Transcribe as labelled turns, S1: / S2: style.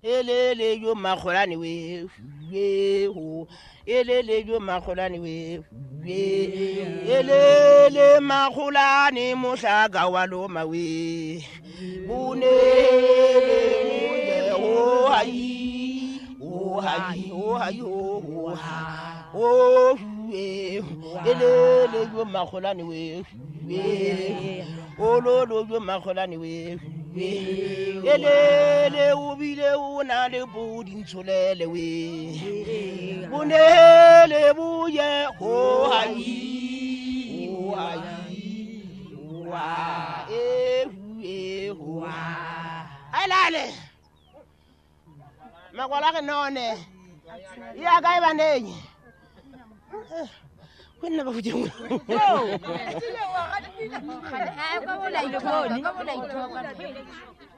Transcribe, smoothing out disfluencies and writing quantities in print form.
S1: elele yo magolane we ho elele yo magolane we elele magolane mohlaga wa loma we bunele ho hai ho hai ho hai ho ho elele yo magolane we ololo yo magolane we elele ubile una le budi ntsolele we bunele buye ho hai wa ho alale makwala ke none ya ga ibanenyi wena ba futeng
S2: ka bola ithoka